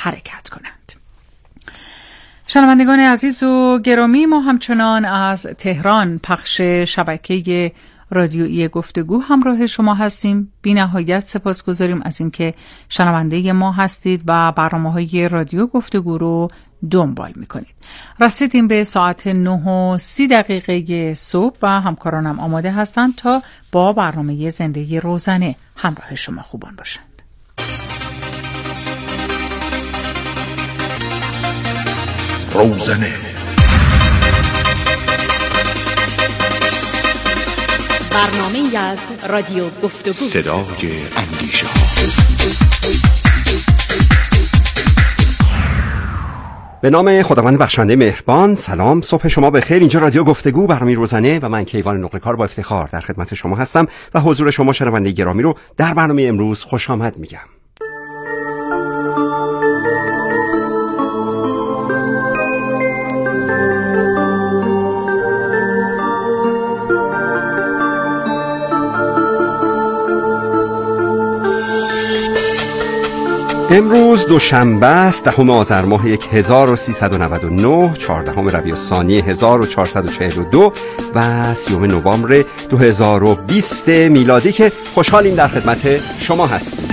حرکت کنند. شنوندگان عزیز و گرامی، ما همچنان از تهران پخش شبکه رادیویی گفتگو همراه شما هستیم. بی نهایت سپاسگزاریم از اینکه شنونده ما هستید و برنامه‌های رادیو گفتگو رو دنبال میکنید. رسیدیم به ساعت 9:30 صبح و همکارانم آماده هستند تا با برنامه زندگی روزانه همراه شما خوبان باشند. روزانه، برنامه از رادیو گفتگو، صدای اندیشه. به نام خداوند بخشنده مهربان. سلام، صبح شما بخیر. اینجا رادیو گفتگو، برنامه روزانه و من کیوان نقله‌کار با افتخار در خدمت شما هستم و حضور شما شنونده گرامی رو در برنامه امروز خوش آمد میگم. امروز دوشنبه است، 10 آذر ماه 1399، 14 ربیع الثانی 1442 و 30 نوامبر 2020 میلادی که خوشحالیم در خدمت شما هستیم.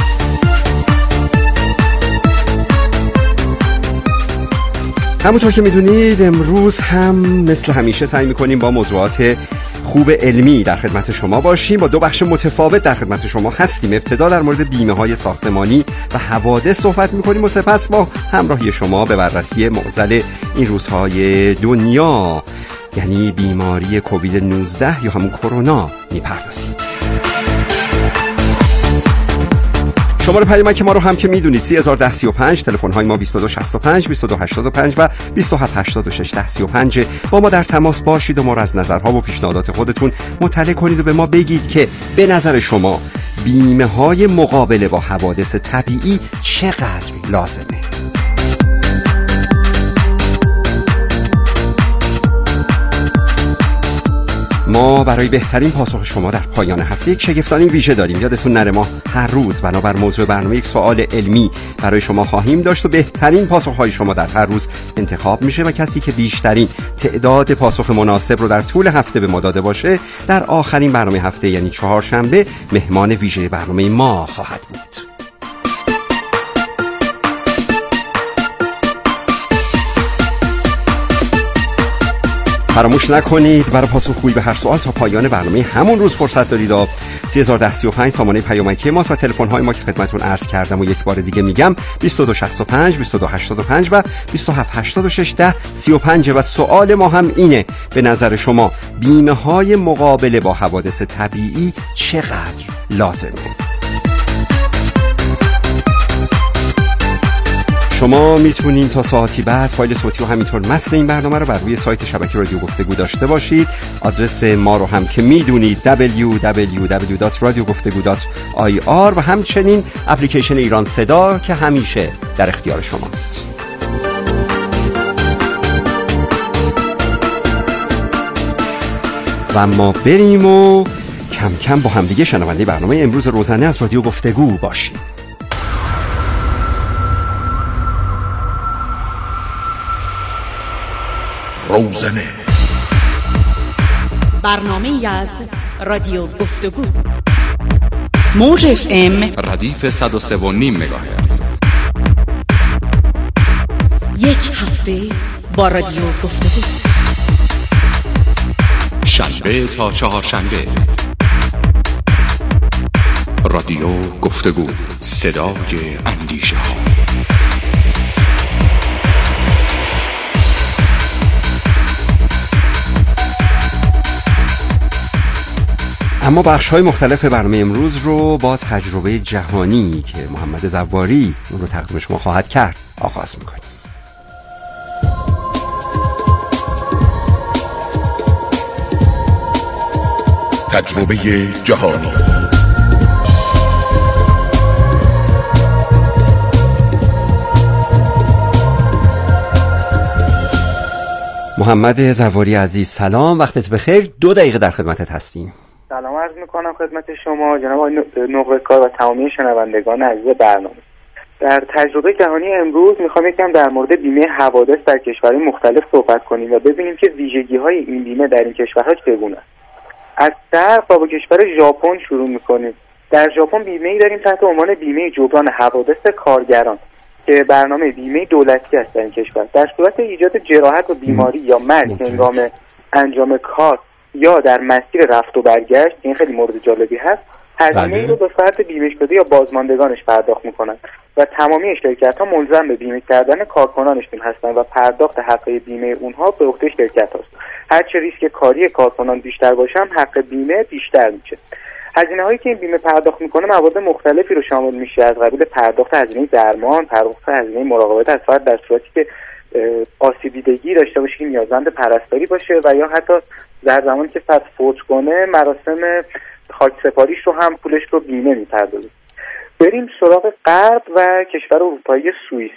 همونطور که میدونید امروز هم مثل همیشه سعی میکنیم با موضوعات خوب علمی در خدمت شما باشیم. با دو بخش متفاوت در خدمت شما هستیم. ابتدا در مورد بیمه‌های ساختمانی و حوادث صحبت می‌کنیم و سپس با همراهی شما به بررسی معضل این روزهای دنیا، یعنی بیماری کووید 19 یا همون کرونا میپردازیم. شماره پیامک ما رو هم که میدونید 301035، تلفن های ما 2265 2285 و 2786 با ما در تماس باشید و ما رو از نظرها و پیشنهادات خودتون مطلع کنید و به ما بگید که به نظر شما بیمه های مقابله با حوادث طبیعی چقدر لازمه. ما برای بهترین پاسخ شما در پایان هفته یک شگفتانی ویژه داریم. یادتون نره ما هر روز بنابر موضوع برنامه یک سوال علمی برای شما خواهیم داشت و بهترین پاسخهای شما در هر روز انتخاب میشه و کسی که بیشترین تعداد پاسخ مناسب رو در طول هفته به ما داده باشه در آخرین برنامه هفته یعنی چهارشنبه مهمان ویژه برنامه ما خواهد بود. فراموش نکنید برای پاسخگویی به هر سوال تا پایان برنامه همون روز فرصت دارید. 301035 سامانه پیامکی ماست و تلفن‌های ما که خدمتتون عرض کردم و یک بار دیگه میگم 2265 2285 و 2786 و سوال ما هم اینه: به نظر شما بیمه‌های مقابله با حوادث طبیعی چقدر لازمه؟ شما میتونین تا ساعتی بعد فایل صوتی و همینطور متن این برنامه رو بر روی سایت شبکه رادیو گفتگو داشته باشید. آدرس ما رو هم که میدونید www.radiogoftegu.ir و همچنین اپلیکیشن ایران صدا که همیشه در اختیار شماست. و ما بریم و کم کم با هم دیگه شنونده برنامه امروز روزانه از رادیو گفتگو باشیم. روزانه، برنامه از رادیو گفتگو، موج FM ردیف 103.5 مگاهرتز. یک هفته با رادیو گفتگو، شنبه تا چهارشنبه. رادیو گفتگو، صدای اندیشه ها. اما بخش‌های مختلف برنامه امروز رو با تجربه جهانی که محمد زواری اون رو تقدیم شما خواهد کرد آغاز می‌کنیم. تجربه جهانی. محمد زواری عزیز سلام، وقتت بخیر. 2 دقیقه در خدمتت هستیم. سلام عرض میکنم خدمت شما جناب آقای نقله‌کار و تمامی شنوندگان عزیز برنامه. در تجربه جهانی امروز میخوام یکم در مورد بیمه حوادث در کشورهای مختلف صحبت کنیم و ببینیم که ویژگی‌های این بیمه در این کشورها چگونه است. از شرق با کشور ژاپن شروع میکنیم. در ژاپن بیمه‌ای داریم تحت عنوان بیمه جبران حوادث کارگران که برنامه بیمه دولتی است در این کشور. در صورت ایجاد جراحت و بیماری یا مرگ هنگام انجام کار یا در مسیر رفت و برگشت، این خیلی مورد جالبی هست، هزینه‌ای رو به فرد بیمه شده یا بازماندگانش پرداخت میکنند و تمامی شرکت‌ها ملزم به بیمه کردن کارکنانشون هستند و پرداخت حق بیمه اونها به عهده شرکت هاست. هرچه ریسک کاری کارکنان بیشتر باشه هم حق بیمه بیشتر میشه. هزینه هایی که این بیمه پرداخت میکنه مواد مختلفی رو شامل میشه، از قبیل پرداخت هزینه درمان، پرداخت هزینه مراقبت از فرد در صورتی که آسیب دیدگی داشته باشه که نیازمند پرستاری باشه و یا حتی در زمانی که فرد فوت کنه مراسم خاکسپاریش رو هم پولش رو بیمه میپردازه. بریم سراغ غرب و کشور اروپایی سوئیس.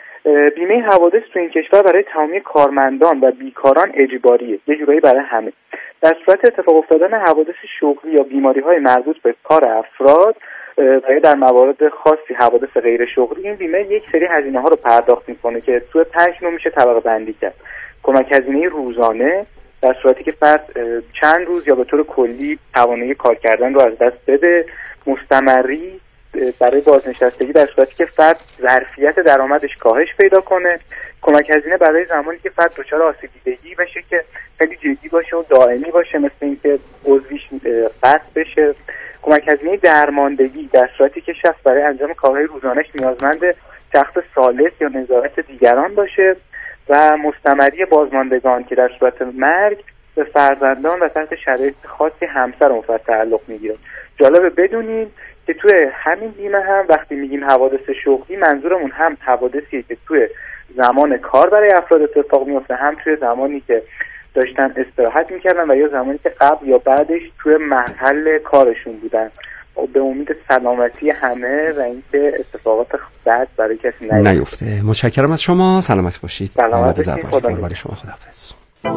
بیمه حوادث تو این کشور برای تمامی کارمندان و بیکاران اجباریه، یه جورایی برای همه. در صورت اتفاق افتادن حوادث شغلی یا بیماری‌های مربوط به کار افراد و یا در موارد خاصی حوادث غیر شغلی، این بیمه یک سری هزینه‌ها رو پرداخت می‌کنه که تو 5 نوع میشه طبقه بندی کرد. کمک هزینه روزانه در صورتی که فرد چند روز یا به طور کلی توانایی کار کردن رو از دست بده، مستمری برای بازنشستگی در صورتی که فرد ظرفیت درآمدش کاهش پیدا کنه، کمک هزینه برای زمانی که فرد دچار آسیب دیدگی بشه که خیلی جدی باشه و دائمی باشه، مثل اینکه عضویش قطع بشه، کمک هزینه درماندگی در صورتی که شخص برای انجام کارهای روزانه‌اش نیازمند شخص ثالث یا نظارت دیگران باشه و مستمری بازماندگان که در صورت مرگ به فرزندان و تحت شرایط خاصی همسر اون فرد تعلق میگیره. جالبه بدونیم که توی همین بیمه هم وقتی میگیم حوادث شغلی منظورمون هم حوادثیه که توی زمان کار برای افراد اتفاق میفته، هم توی زمانی که داشتن استراحت میکردن و یا زمانی که قبل یا بعدش توی محل کارشون بودن. به امید سلامتی همه و اینکه اتفاقات بد برای کسی نیفته. متشکرم از شما، سلامت باشید. سلامت باشید. قربان شما، خداحافظ.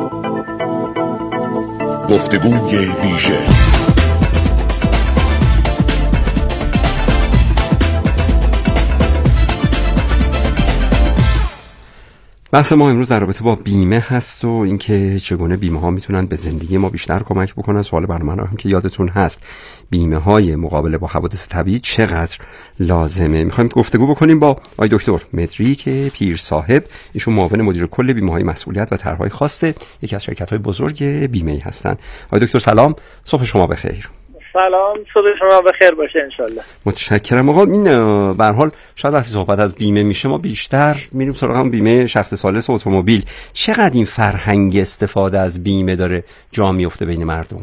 گفتگوی ویژه. بحث ما امروز در رابطه با بیمه هست و اینکه چگونه بیمه ها میتونن به زندگی ما بیشتر کمک بکنن. سوال برنامه هم که یادتون هست، بیمه های مقابله با حوادث طبیعی چقدر لازمه؟ میخوایم گفتگو بکنیم با آقای دکتر مدریک پیر صاحب. ایشون معاون مدیر کل بیمه های مسئولیت و طرحهای خاصه یکی از شرکت های بزرگ بیمه هستند. آقای دکتر سلام، صبح شما بخیر. سلام، صبح شما بخیر باشه انشالله. متشکرم. آقا این به هر حال شاید وقتی صحبت از بیمه میشه ما بیشتر میریم سراغ هم بیمه شخص ثالث اتومبیل. چقدر این فرهنگ استفاده از بیمه داره جا میفته بین مردم؟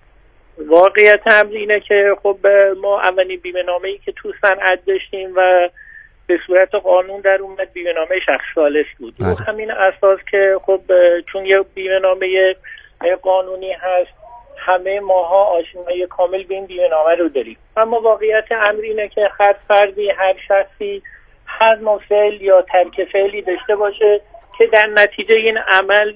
واقعیت امر اینه که خب ما اولین بیمه نامه‌ای که تو صنعت داشتیم و به صورت قانون در اومد بیمه نامه شخص ثالث بود. رو همین اساس که خب چون یه بیمه نامه قانونی هست همه ماها آشنایی کامل به این بیمه نامه رو داریم، اما واقعیت امر اینه که هر فردی، هر شخصی هر نوع فعل یا ترک فعلی داشته باشه که در نتیجه این عمل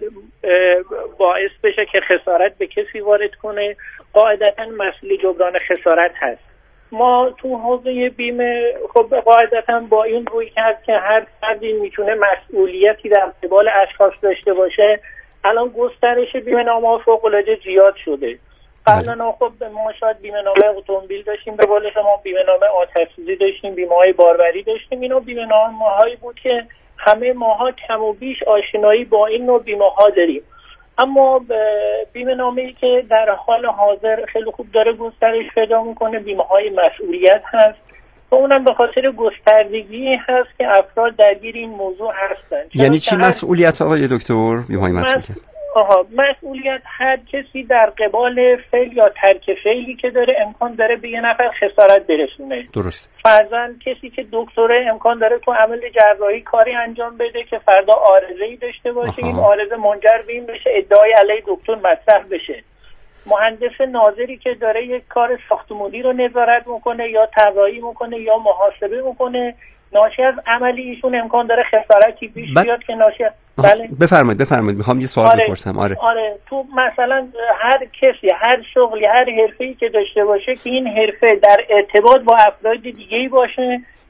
باعث بشه که خسارت به کسی وارد کنه، قاعدتاً مسئول جبران خسارت هست. ما تو حوزه بیمه خب قاعدتاً با این روی کرد که هر فردی میتونه مسئولیتی در قبال اشخاص داشته باشه. الان گسترش بیمه نامه فوق‌العاده زیاد شده. قبلا خب ما شاید بیمه نامه اتومبیل داشتیم، به قول شما بیمه نامه آتش‌سوزی داشتیم، بیمه‌های باربری داشتیم. اینا بیمه نامه‌هایی بود که همه ماها کم و بیش آشنایی با این نوع بیمه‌ها داریم. اما بیمه نامه‌ای که در حال حاضر خیلی خوب داره گسترش پیدا می‌کنه بیمه‌های مسئولیت هست و اونم به خاطر گستردگی هست که افراد درگیر این موضوع هستن. یعنی چی مسئولیت آقای دکتر؟ بیمه‌های مسئولیت مسئولیت هر کسی در قبال فعل یا ترک فعلی که داره امکان داره به یه نفر خسارت برسونه. درست. فرضاً کسی که دکتره امکان داره تو عمل جراحی کاری انجام بده که فردا عارضه‌ای داشته باشه. این عارضه منجر به این بشه ادعای علیه دکتر مطرح بشه. مهندس ناظری که داره یک کار ساختمانی رو نظارت میکنه یا طراحی میکنه یا محاسبه میکنه، ناشی از عملی ایشون امکان داره خسارتی پیش بیاد که ناشی از بله بفرمایید میخوام یه سوال بپرسم. آره تو مثلا هر کسی، هر شغلی، هر حرفه‌ای که داشته باشه که این حرفه در ارتباط با افراد دیگه‌ای باشه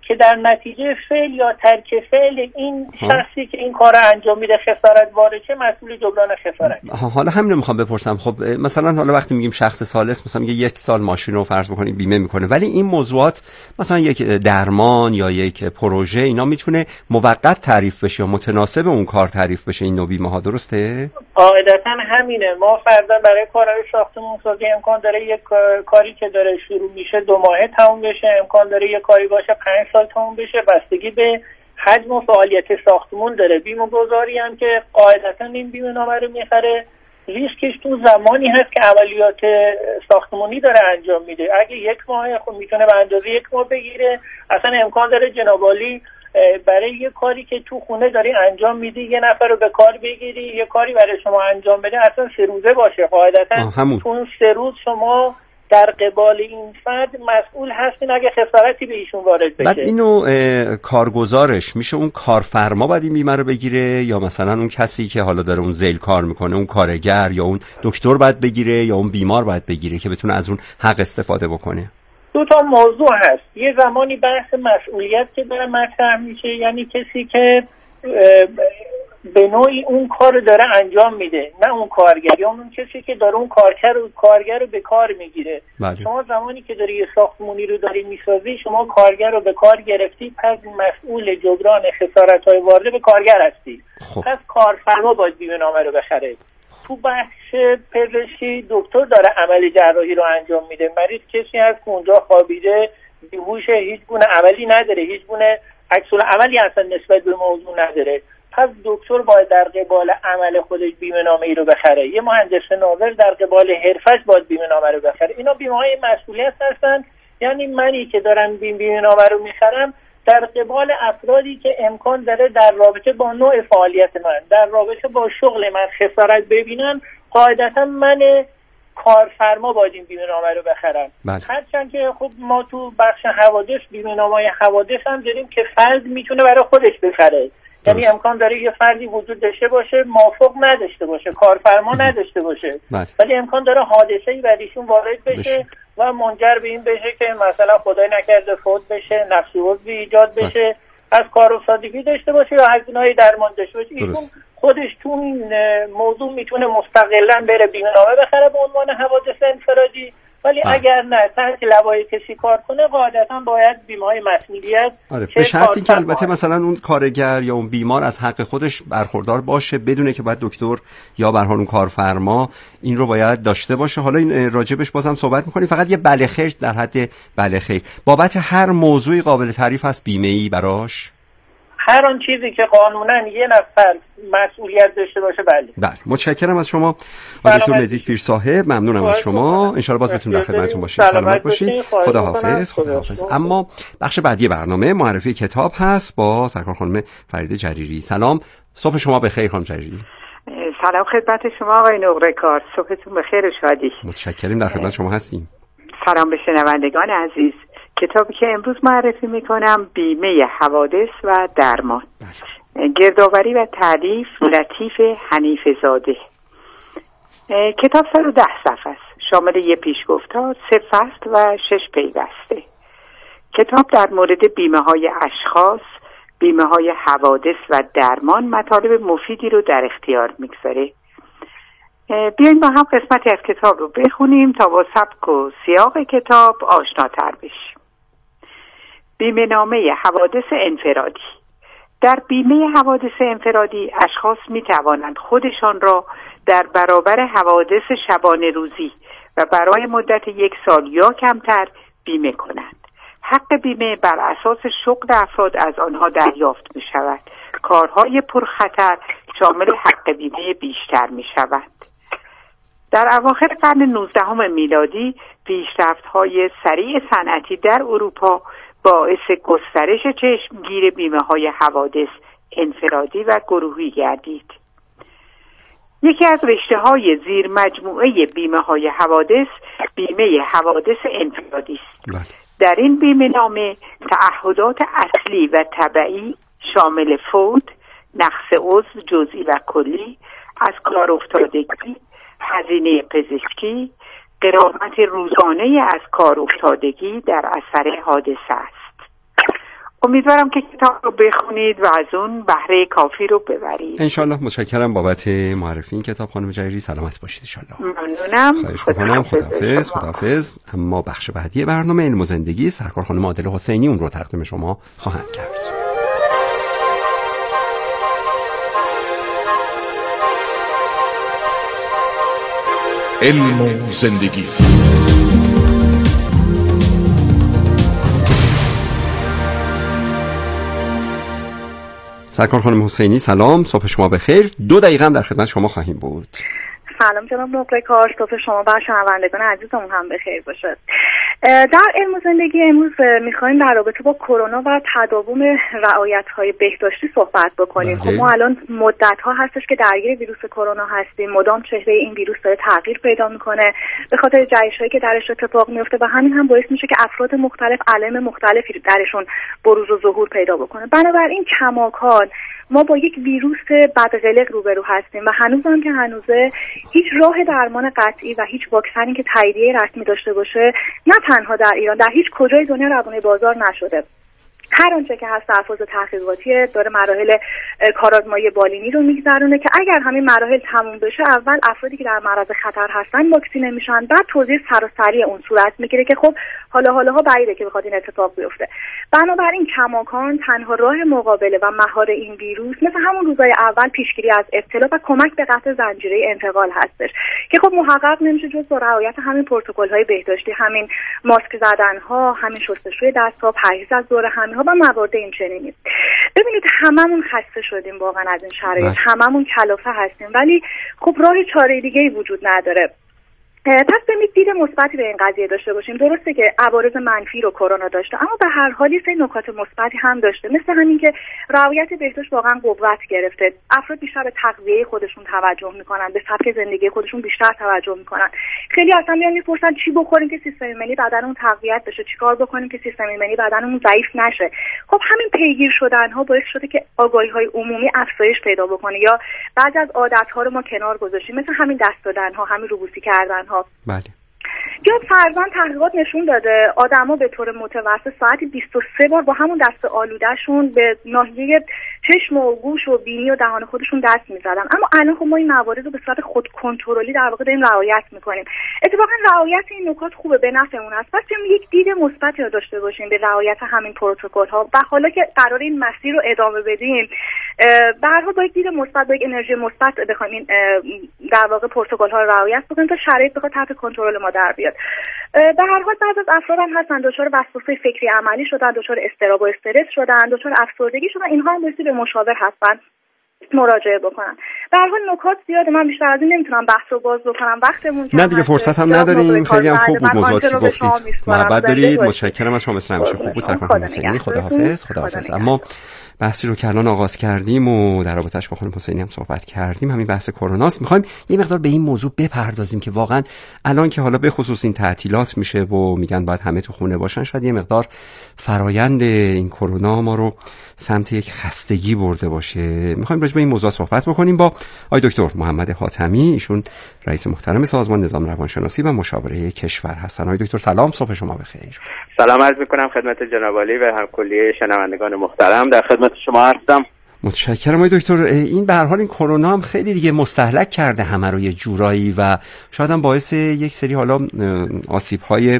که در نتیجه فعل یا ترک فعل این شخصی که این کار رو انجام میده خسارت وارد شه، مسئول جبران خسارت. حالا همین رو میخوام بپرسم. خب مثلا حالا وقتی میگیم شخص ثالث، مثلا میگه 1 سال ماشین رو فرض بکنیم بیمه میکنه، ولی این موضوعات مثلا یک درمان یا یک پروژه اینا میتونه موقت تعریف بشه یا متناسب اون کار تعریف بشه، این نوع بیمه ها، درسته؟ قاعدتا همینه. ما فرضاً برای کارهای ساختمون سازی امکان داره یک کاری که داره شروع میشه 2 ماهه تموم بشه، امکان داره یک کاری باشه 5 سال تموم بشه، بستگی به حجم و فعالیت ساختمون داره. بیمه گذاری هم که قاعدتا این بیمه نامه رو میخره، ریسکش تو زمانی هست که عملیات ساختمانی داره انجام میده. اگه 1 ماه خب میتونه به اندازه 1 ماه بگیره. اصلا امکان داره جناب عالی برای یه کاری که تو خونه داری انجام میدی یه نفر رو به کار بگیری یه کاری برای شما انجام بده، اصلا 3 روزه باشه. قاعدتا تو اون 3 روز شما در قبال این فرد مسئول هستین اگه خسارتی به ایشون وارد بشه. بعد اینو کارگزارش میشه اون کارفرما باید این بیمه رو بگیره، یا مثلا اون کسی که حالا داره اون ذیل کار میکنه، اون کارگر یا اون دکتر باید بگیره، یا اون بیمار باید بگیره که بتونه از اون حق استفاده بکنه؟ 2 تا موضوع هست. یه زمانی بحث مسئولیت که داره مطرح میشه، یعنی کسی که به نوعی اون کار رو داره انجام میده، نه اون کارگر، یا اون کسی که داره اون کارگر رو به کار میگیره. شما زمانی که داری یه ساختمونی رو داری میسازی، شما کارگر رو به کار گرفتی، پس مسئول جبران خسارت‌های وارده به کارگر هستی. پس کارفرما باید بیمه نامه رو بخره. تو بخش پزشکی دکتر داره عمل جراحی رو انجام میده، مریض کسی هست که اونجا خوابیده بیهوشه، هیچ گونه عملی نداره، هیچ گونه عکس العملی اصلا نسبت به موضوع نداره، پس دکتر باید در قبال عمل خودش بیمه نامه ای رو بخره. یه مهندس ناظر در قبال حرفش باید بیمه نامه رو بخره. اینا بیمه های مسئولیت هستن. یعنی منی که دارم بیمه نامه رو میخرم در قبال افرادی که امکان داره در رابطه با نوع فعالیت من، در رابطه با شغل من خسارت ببینن، قاعدتا من کارفرما باید این بیمه نامه رو بخرم. هرچند که خب ما تو بخش حوادث بیمه نامه حوادث هم داریم که فرد میتونه برای خودش بخره. یعنی امکان داره یه فردی وجود داشته باشه موافق نداشته باشه، کارفرما نداشته باشه، ولی امکان داره حادثه‌ای بر ایشون وارد بشه و منجر به این بشه که مثلا خدای نکرده فوت بشه، نقص عضوی ایجاد بشه، از کار افتادگی داشته باشه یا هزینه‌های درمان داشته باشه. ایشون خودش تو این موضوع میتونه مستقلاً بره بیمه نامه بخره به عنوان حوادث انفرادی، ولی اگر نه تحت لوای کسی کار کنه، قاعدتا باید بیمه‌های مسئولیت به شرطی که البته مثلا اون کارگر یا اون بیمار از حق خودش برخوردار باشه، بدونه که باید دکتر یا به هر حال اون کارفرما این رو باید داشته باشه. حالا این راجبش بازم صحبت می‌کنیم. فقط یه بله خیر در حد بله خیر بابت هر موضوعی قابل تعریف هست بیمه‌ای براش؟ هر آن چیزی که قانونا یه نفر مسئولیت داشته باشه بله. بله، متشکرم از شما دکتر مهدی پیرصاحب، ممنونم از شما. ان شاء الله باز بتونیم در خدمتتون باشیم. سلامت باشید. خداحافظ. اما بخش بعدی برنامه معرفی کتاب هست با سرکار خانم فرید جریری. سلام، صبح شما بخیر خانم جریری. سلام خدمت شما آقای نقره‌کار، صبحتون بخیر و شادی. متشکرم، در خدمت شما هستیم. سلام به شنوندگان عزیز. کتابی که امروز معرفی میکنم بیمه حوادث و درمان، گردآوری و تالیف لطیف حنیفه زاده. کتاب 110 صفحه است، شامل یک پیشگفتار، 3 فصل و 6 پیوسته. کتاب در مورد بیمه های اشخاص، بیمه های حوادث و درمان مطالب مفیدی رو در اختیار میگذاره. بیاییم با هم قسمتی از کتاب رو بخونیم تا با سبک و سیاق کتاب آشناتر بشیم. بیمه نامه حوادث انفرادی. در بیمه حوادث انفرادی اشخاص می توانند خودشان را در برابر حوادث شبانه روزی و برای مدت 1 سال یا کمتر بیمه کنند. حق بیمه بر اساس شغل افراد از آنها دریافت می شود. کارهای پرخطر شامل حق بیمه بیشتر می شود. در اواخر قرن 19 میلادی پیشرفت‌های سریع صنعتی در اروپا باعث گسترش چشمگیر بیمه‌های حوادث انفرادی و گروهی گردید. یکی از رشته‌های زیر مجموعه بیمه‌های حوادث بیمه حوادث انفرادی است. در این بیمه نامه تعهدات اصلی و تبعی شامل فوت، نقص عضو جزئی و کلی، از کار افتادگی، هزینه پزشکی، غرامت روزانه از کار افتادگی در اثر حادثه است. امیدوارم که کتاب رو بخونید و از اون بهره کافی رو ببرید. انشالله. متشکرم بابت معرفی این کتاب خانم جریری. سلامت باشید انشالله. ممنونم. خواهش می‌کنم. خداحافظ. اما بخش بعدی برنامه علم و زندگی سرکار خانم عادل حسینی اون رو تقدیم شما خواهند کرد. علم و زندگی. سرکار خانم حسینی سلام، صبح شما بخیر. 2 دقیقه هم در خدمت شما خواهیم بود. سلام جناب نقره کار، صبح شما و شنوندگان عزیزمون هم بخیر باشه. در علم و زندگی امروز میخوایم در رابطه با کرونا و تداوم رعایت‌های بهداشتی صحبت بکنیم. خب ما الان مدت‌ها هستش که درگیر ویروس کرونا هستیم، مدام چهره این ویروس داره تغییر پیدا میکنه به خاطر جهش‌هایی که درش اتفاق میفته و همین هم باعث میشه که افراد مختلف علائم مختلفی درشون بروز و ظهور پیدا بکنه. بنابراین کماکان ما با یک ویروس بدقلق روبرو هستیم و هنوز هم که هنوزه هیچ راه درمان قطعی و هیچ واکسنی که تاییدیه رسمی داشته باشه نه تنها در ایران، در هیچ کجای دنیا روانه بازار نشده. هر آنچه که هست تحفظ تحقیقاتی داره مراحل کارآزمایی بالینی رو میگذرونه که اگر همین مراحل تموم بشه اول افرادی که در معرض خطر هستن واکسینه میشن، بعد توزیع سراسری اون صورت میگیره که خب حالا بعیده که بخواد این اتفاق بیفته. بنابراین کماکان تنها راه مقابله و مهار این ویروس مثل همون روزای اول پیشگیری از ابتلا و کمک به قطع زنجیره انتقال هستش که خب محقق نمیشه جز با رعایت همین پروتکل‌های بهداشتی، همین ماسک زدن‌ها، همین شستشوی دست‌ها، پرهیز از دور همی و موارد این چنینی. ببینید هممون خسته شدیم واقعا از این شرایط، هممون کلافه هستیم، ولی خب راه چاره دیگه‌ای وجود نداره. پس ببینید دید مثبتی به این قضیه داشته باشیم. درسته که عوارض منفی رو کرونا داشته، اما به هر حال یه سری نکات مثبتی هم داشته، مثل همین که رعایت بهداشت واقعا قوت گرفته. افراد بیشتر به تغذیه خودشون توجه میکنن، به سبک زندگی خودشون بیشتر توجه میکنن. خیلی اصلا میان میپرسن چی بخوریم که سیستم ایمنی بدنمون تقویت بشه، چیکار بکنیم که سیستم ایمنی بدنمون ضعیف نشه. خب همین پیگیر شدن ها باعث شده که آگاهی های عمومی افزایش پیدا بکنه یا بعضی از عادت ها رو ما کنار گذاشتیم، مثل همین دست دادن ها، همین روبوسی کردن ها. بله. یا فرضاً تحقیقات نشون داده آدما به طور متوسط ساعتی 23 بار با همون دست آلودهشون به ناحیه چشم و گوش و بینی و دهان خودشون دست می‌زدن. اما الان خب ما این موارد رو به صورت خود کنترلی در واقع داریم رعایت می‌کنیم. اتفاقاً رعایت این نکات خوبه، به نفعمون است. پس یک دید مثبتی رو داشته باشیم به رعایت همین پروتکل‌ها و حالا که قرار این مسیر رو ادامه بدیم، به هر حال با یک دید مثبت، با یک انرژی مثبت بخوایم این در واقع پروتکل‌ها رو رعایت بکنیم تا شرایط بخواد تحت کنترل ما در بیاد. به هر حال بعضی از افراد هم هستن دچار وسواس فکری عملی شدن، دچار اضطراب و استرس شدن، دچار افسردگی شدن، اینها هم باعث به مشاور هستن مراجعه بکنن. به هر حال نکات زیاده، من بیشتر از این نمیتونم بحث رو باز بکنم، وقتمون نه دیگه، فرصت هم نداریم. خیلی هم خوب بود موضوعاتی که گفتید. محبت دارید. متشکرم از شما، مثل همیشه خوب بود. سرکار حسینی، خداحافظ. اما بحثی رو که الان آغاز کردیم و در رابطه‌اش با خانم حسینی هم صحبت کردیم، همین بحث کروناست. می‌خوایم یه مقدار به این موضوع بپردازیم که واقعا الان که حالا به خصوص این تعطیلات میشه و میگن باید همه تو خونه باشن، شاید یه مقدار فرایند این کرونا ما رو سمت یک خستگی برده باشه. می‌خوایم راجع به این موضوع صحبت بکنیم با آقای دکتر محمد حاتمی، ایشون رئیس محترم سازمان نظام روانشناسی و مشاوره کشور هستن. آقای دکتر سلام، صبح شما بخیر. سلام عرض می‌کنم خدمت جناب عالی و همکلی شنوندگان محترم، در خدمت شما هستم. متشکرم آقای دکتر. این به هر حال این کرونا هم خیلی دیگه مستهلک کرده همه رو یه جورایی و شاید هم باعث یک سری حالا آسیب‌های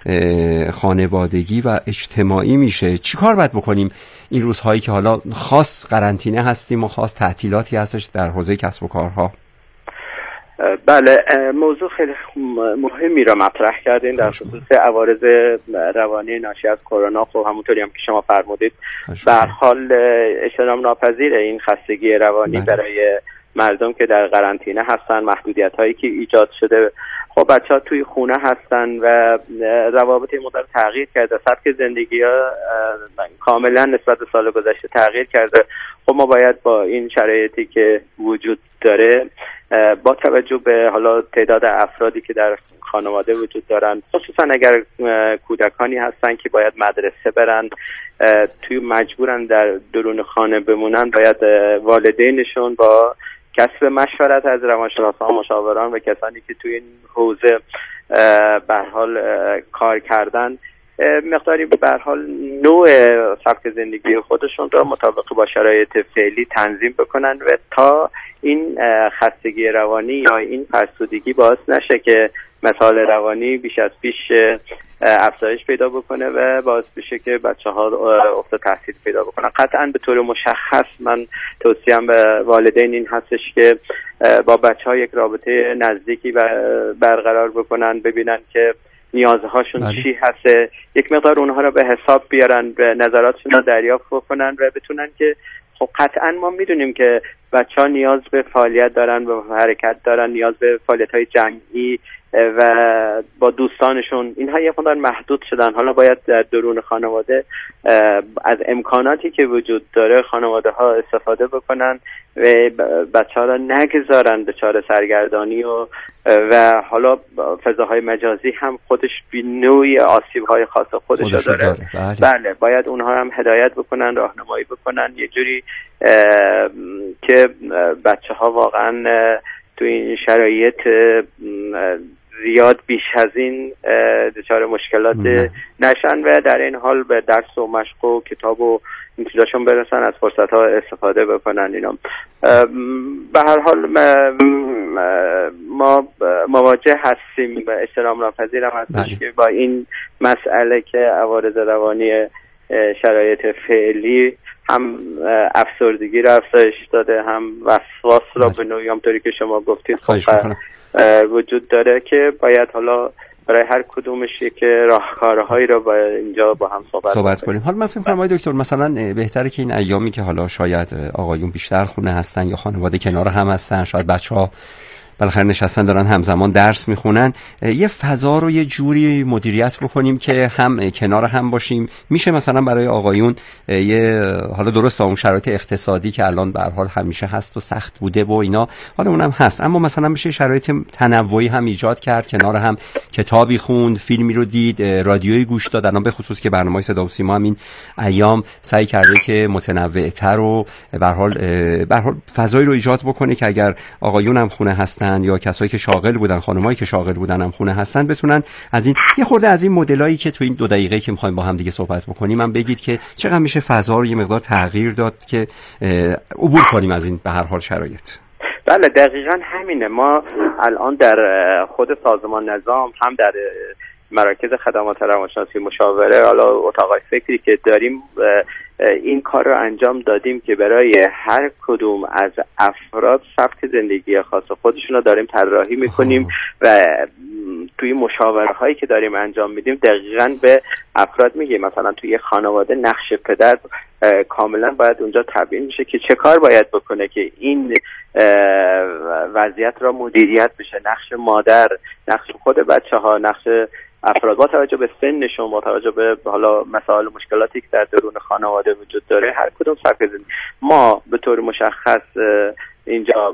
خانوادگی و اجتماعی میشه. چیکار باید بکنیم این روزهایی که حالا خاص قرنطینه هستیم و خاص تعطیلاتی هستش در حوزه کسب و کارها؟ بله، موضوع خیلی مهمی را مطرح کردین در خصوص عوارض روانی ناشی از کرونا. خب همونطوری هم که شما فرمودید به هر حال اجتناب ناپذیر این خستگی روانی برای مردم که در قرنطینه هستن، محدودیت هایی که ایجاد شده. خب بچه ها توی خونه هستن و روابط مدار تغییر کرده، سبک زندگی ها کاملا نسبت به سال گذشته تغییر کرده. خب ما باید با این شرایطی که وجود داره با توجه به حالا تعداد افرادی که در خانواده وجود دارن، خصوصا اگر کودکانی هستن که باید مدرسه برن، توی مجبورن در درون خانه بمونن، باید والدینشون با کسب مشورت از روانشناسان، مشاوران و کسانی که توی این حوزه به هر حال کار کردن مقداری به هر حال نوع سبک زندگی خودشون را مطابق با شرایط فعلی تنظیم بکنن و تا این خستگی روانی یا این فرسودگی باعث نشه که مسائل روانی بیش از پیش افزایش پیدا بکنه و باعث بشه که بچه‌ها افت تحصیل پیدا بکنن. قطعا به طور مشخص من توصیه‌ام به والدین این هستش که با بچه‌ها یک رابطه نزدیکی برقرار بکنن، ببینن که نیازهاشون چی هسته، یک مقدار اونها را به حساب بیارن، به نظراتشون را دریافت بکنن و بتونن که خب قطعا ما میدونیم که بچه‌ها نیاز به فعالیت دارن، به حرکت دارن، نیاز به فعالیت‌های جمعی و با دوستانشون، اینها یه مقدار محدود شدن. حالا باید در درون خانواده از امکاناتی که وجود داره خانواده ها استفاده بکنن و بچه‌ها را نگذارن دچار سرگردانی و حالا فضاهای مجازی هم خودش بی نوعی آسیب‌های خاص خودش داره. بله باید اونها هم هدایت بکنن، راهنمایی بکنن یه جوری که بچه‌ها واقعا تو این شرایط زیاد بیش از این دچار مشکلات نشن و در این حال به درس و مشق و کتاب و این چیزاشون برسن، از فرصت‌ها استفاده بکنن. اینا به هر حال ما مواجه هستیم و احترام ناپذیرم هستش که با این مسئله که عوارض روانی شرایط فعلی هم افسردگی را افزایش داده، هم وسواس را به نوعی همطوری که شما گفتید وجود داره که باید حالا برای هر کدومش یک راهکارهایی را با اینجا با هم صحبت کنیم. حالا من فکر می‌کنم آقای دکتر مثلا بهتره که این ایامی که حالا شاید آقایون بیشتر خونه هستن یا خانواده کنار هم هستن، شاید بچه‌ها بالاخره نشستن دارن همزمان درس میخونن، یه فضا رو یه جوری مدیریت بکنیم که هم کنار هم باشیم. میشه مثلا برای آقایون یه حالا درست اون شرایط اقتصادی که الان به هر حال همیشه هست و سخت بوده و اینا، حالا اونم هست، اما مثلا میشه شرایط تنوعی هم ایجاد کرد، کنار هم کتابی خوند، فیلمی رو دید، رادیویی گوش داد. الان به خصوص که برنامه‌های صدا و سیما هم این ایام سعی کرده که متنوع‌تر و به هر حال فضایی رو ایجاد بکنه که اگر آقایون هم خونه هستن یا کسایی که شاغل بودن، خانمایی که شاغل بودن هم خونه هستن، بتونن از این یه خورده از این مدلایی که تو این 2 دقیقه که می‌خوایم با هم دیگه صحبت بکنیم من بگید که چقدر میشه فضا رو یه مقدار تغییر داد که عبور کنیم از این به هر حال شرایط. بله دقیقاً همینه. ما الان در خود سازمان نظام هم در مراکز خدمات روانشناسی مشاوره، حالا اتاقای فکری که داریم، این کار رو انجام دادیم که برای هر کدوم از افراد سبک زندگی خاص خودشون رو داریم طراحی میکنیم و توی مشاوره هایی که داریم انجام میدیم دقیقاً به افراد میگیم. مثلا توی خانواده نقش پدر کاملا باید اونجا تبیین میشه که چه کار باید بکنه که این وضعیت را مدیریت بشه. نقش مادر، نقش خود بچه‌ها، نقش افراد با توجه به سنشون، با توجه به حالا مسائل مشکلاتی که در درون خانواده وجود داره، هر کدوم سبک زندگی ما به طور مشخص اینجا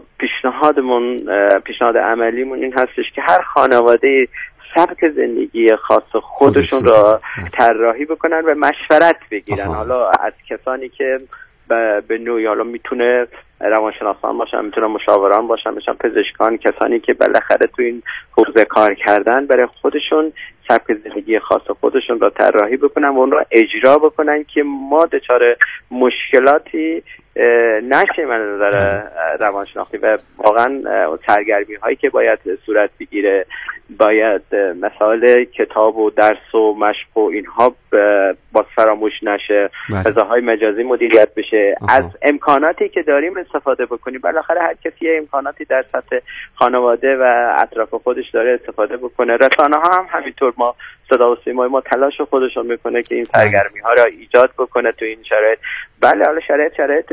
پیشنهاد عملیمون این هستش که هر خانواده سبک زندگی خاص خودشون را طراحی بکنن و مشورت بگیرن. حالا از کسانی که به نوعی حالا میتونه روانشناسان باشن، میتونه مشاوران باشن، مثلا پزشکان، کسانی که بالاخره تو این حوزه کار کردن، برای خودشون سبک زندگی خاص خودشون را طراحی بکنن و اون را اجرا بکنن که ما دچار مشکلاتی نشیم از نظر روانشناختی و واقعا سرگرمی هایی که باید صورت بگیره، باید مسائل کتاب و درس و مشق و اینها باز فراموش نشه، فضاهای مجازی مدیریت بشه، از امکاناتی که داریم استفاده بکنیم. بالاخره هر کسی امکاناتی در سطح خانواده و اطراف خودش داره استفاده بکنه. رسانه ها هم همینطور، ما صدا و سیمای ما تلاش خودشون میکنه که این سرگرمی ها را ایجاد بکنه تو این شرایط. بله حالا شرایط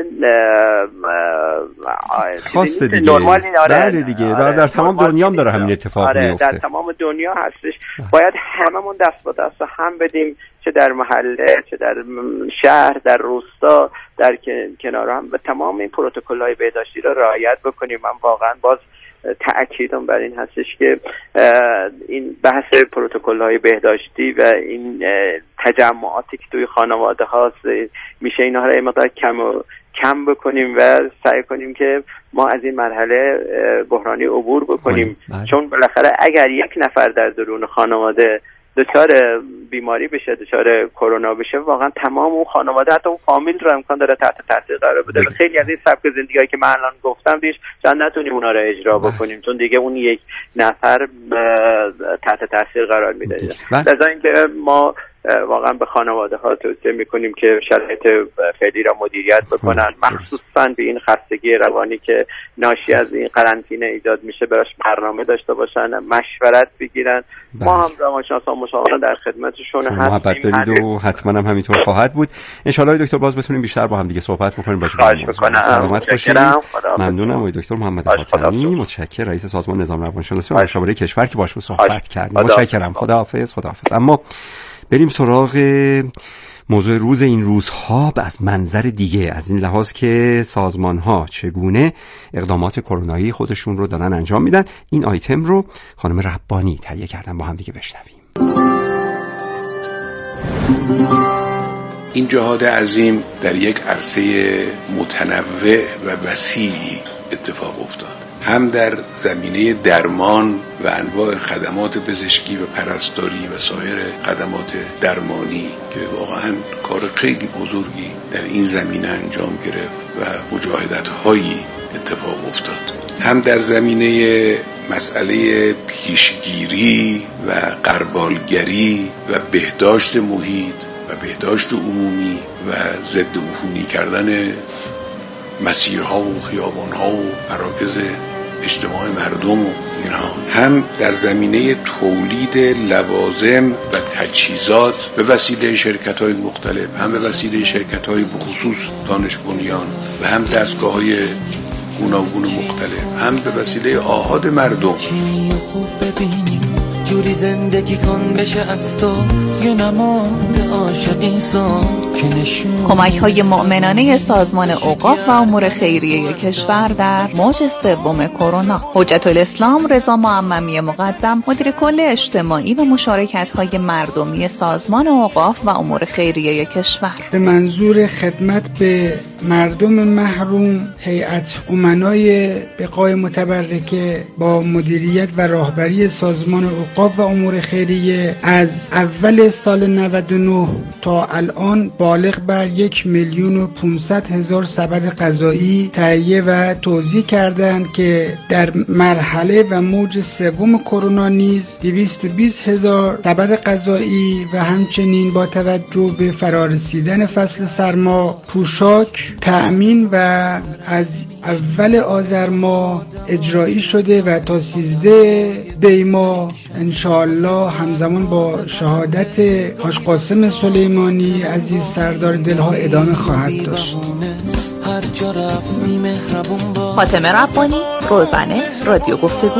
خاص دیگه، نرمالی بله دیگه، در تمام دنیا هم داره همین اتفاق میفته. در تمام دنیا هستش. باید هممون دست با دست هم بدیم، چه در محله، چه در شهر، در روستا، در کنار هم، و تمام این پروتکل‌های بهداشتی را رعایت بکنیم. من واقعا باز تأکیدم بر این هستش که این بحث پروتکل‌های بهداشتی و این تجمعاتی که توی خانواده هاست، میشه اینها را مقدار کم بکنیم و سعی کنیم که ما از این مرحله بحرانی عبور بکنیم. چون بالاخره اگر یک نفر در درون خانواده دچار بیماری بشه، دچار کرونا بشه، واقعا تمام اون خانواده حتی اون فامیل رو امکان داره تحت تاثیر قرار بده. خیلی از این سبک زندگی‌هایی که من الان گفتم دیگه شاید نتونیم اونا رو اجرا بکنیم چون دیگه اون یک نفر تحت تاثیر قرار میده. لذا اینکه ما واقعا به خانواده ها توصیه میکنیم که شرایط فعلی را مدیریت بکنن، مخصوصا به این خستگی روانی که ناشی از این قرنطینه ایجاد میشه براش برنامه داشته باشن، مشورت بگیرن. ما هم روانشناسان مشاوران در خدمتشون هستیم. محبت دارید و حتما هم همینطور خواهد بود. ان شاء الله دکتر باز بتونیم بیشتر با هم دیگه صحبت بکنیم. سلامت باشید. ممنونم آقای دکتر محمد حاتمی، متشکرم، رئیس سازمان نظام روانشناسی و مشاوره کشور که باهاشون صحبت کردیم. متشکرم. خداحافظ. اما بریم سراغ موضوع روز این روزها از منظر دیگه، از این لحاظ که سازمان‌ها چگونه اقدامات کرونایی خودشون رو دارن انجام میدن. این آیتم رو خانم ربانی تهیه کردن، با هم دیگه بشنویم. این جهاد عظیم در یک عرصه متنوع و وسیعی اتفاق افتاد، هم در زمینه درمان و انواع خدمات پزشکی و پرستاری و سایر خدمات درمانی که واقعا کار خیلی بزرگی در این زمینه انجام گرفت و مجاهدت‌هایی اتفاق افتاد، هم در زمینه مسئله پیشگیری و غربالگری و بهداشت محیط و بهداشت عمومی و ضد عفونی کردن مسیرها و خیابانها و مراکز اجتماع مردم و اینها، هم در زمینه تولید لوازم و تجهیزات به وسیله شرکت‌های مختلف، هم به وسیله شرکت‌های بخصوص دانش بنیان و هم دستگاه‌های گوناگون مختلف، هم به وسیله آحاد مردم. جوری زندگی کن بشه از تو یه نماد عاشقی کمک های مؤمنانه سازمان اوقاف و امور خیریه کشور در موج سوم کرونا. حجت الاسلام رضا معممی مقدم، مدیر کل اجتماعی و مشارکت های مردمی سازمان اوقاف و امور خیریه کشور، به منظور خدمت به مردم محروم، هیئت امنای بقای متبرکه با مدیریت و راهبری سازمان اوقاف و امور خیریه از اول سال 99 تا الان بالغ بر 1,500,000 سبد غذایی تهیه و توزیع کردند که در مرحله و موج سوم کرونا نیز 220,000 سبد غذایی و همچنین با توجه به فرارسیدن فصل سرما پوشاک تأمین و از اول آذر ماه اجرایی شده و تا 13 دی ماه انشاءالله همزمان با شهادت حاج قاسم سلیمانی عزیز سردار دلها ادامه خواهد داشت. فاطمه ربانی، روزنه، رادیو گفتگو.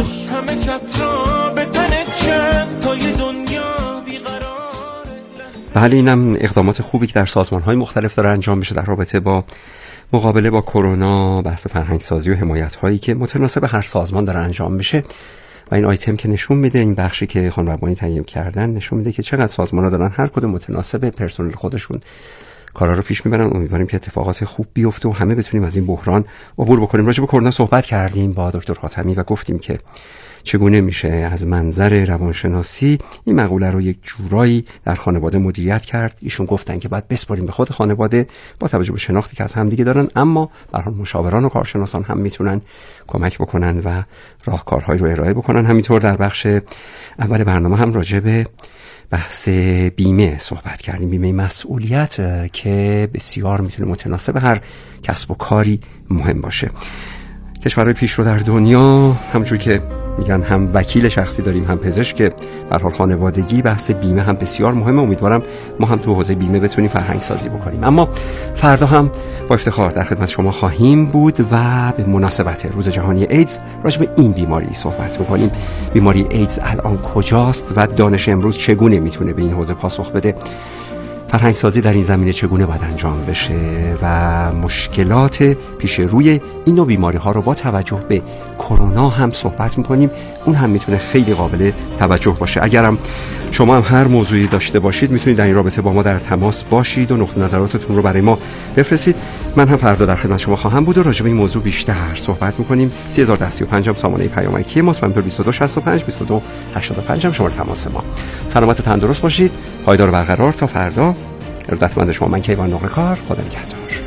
بله، اینم اقدامات خوبی که در سازمان‌های مختلف داره انجام میشه در رابطه با مقابله با کرونا، بحث فرهنگ سازی و حمایت هایی که متناسب هر سازمان داره انجام میشه. و این آیتم که نشون میده، این بخشی که خانم ربانی تهیه کردن نشون میده که چقدر سازمان‌ها دارن هر کدوم متناسب پرسنل خودشون کارا رو پیش میبرن. امیدواریم که اتفاقات خوب بیفته و همه بتونیم از این بحران عبور بکنیم. راجع به کرونا صحبت کردیم با دکتر حاتمی و گفتیم که چگونه میشه از منظر روانشناسی این مقوله رو یک جورایی در خانواده مدیریت کرد. ایشون گفتن که باید بسپاریم به خود خانواده با توجه به شناختی که از هم دیگه دارن، اما به هر حال مشاوران و کارشناسان هم میتونن کمک بکنن و راهکارهایی رو ارائه بکنن. همینطور در بخش اول برنامه هم راجع به بحث بیمه صحبت کردیم، بیمه مسئولیت که بسیار میتونه متناسب هر کسب و کاری مهم باشه. کشورهای پیشرو در دنیا همونجور که میگن هم وکیل شخصی داریم، هم پزشک. به هر حال خانوادگی، بحث بیمه هم بسیار مهمه. امیدوارم ما هم تو حوزه بیمه بتونیم فرهنگ سازی بکنیم. اما فردا هم با افتخار در خدمت شما خواهیم بود و به مناسبت روز جهانی ایدز راجع به این بیماری صحبت میکنیم. بیماری ایدز الان کجاست و دانش امروز چگونه میتونه به این حوزه پاسخ بده؟ فرهنگسازی در این زمینه چگونه باید انجام بشه و مشکلات پیش روی این نوع بیماری ها رو با توجه به کرونا هم صحبت میکنیم. اون هم میتونه خیلی قابل توجه باشه. اگرم شما هم هر موضوعی داشته باشید میتونید در این رابطه با ما در تماس باشید و نقطه نظراتتون رو برای ما بفرستید. من هم فردا در خدمت شما خواهم بود و راجع به این موضوع بیشتر صحبت میکنیم. 3035 سامانه پیامکی ماست. 2265 2285 شماره تماس ما. سلامت و تندرست باشید. پایدار و برقرار تا فردا. ارادتمند شما من کیوان نقره‌کار. خدا نگهدار.